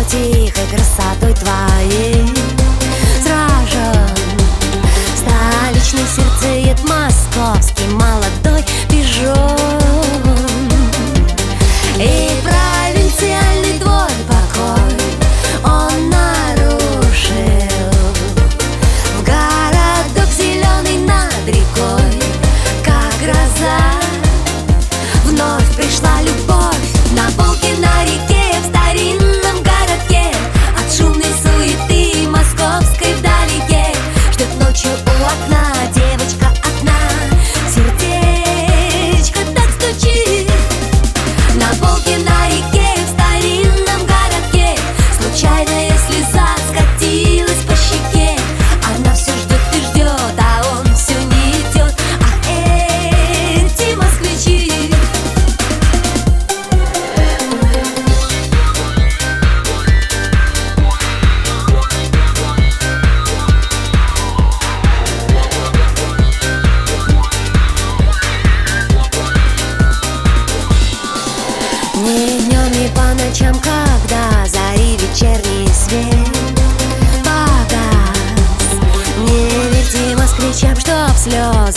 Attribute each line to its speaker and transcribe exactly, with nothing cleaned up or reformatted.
Speaker 1: тихой красотой твоей сражен столичный сердцеед московский молодой пижон. И провинциальный твой покой он нарушил. В городок зеленый над рекой, как гроза, вновь пришла любовь. На полке на реке, в старинном городке, от шумной суеты московской вдалеке, ждет ночью у окна девочка одна. Сердечко так стучит. На полке на реке, в старинном городке, случайная слеза скатилась по щеке. Она все ждет и ждет, а он все не идет. А эти москвичи ни днем, ни по ночам, когда зари вечерний свет погас, не верьте москвичам, чтоб слез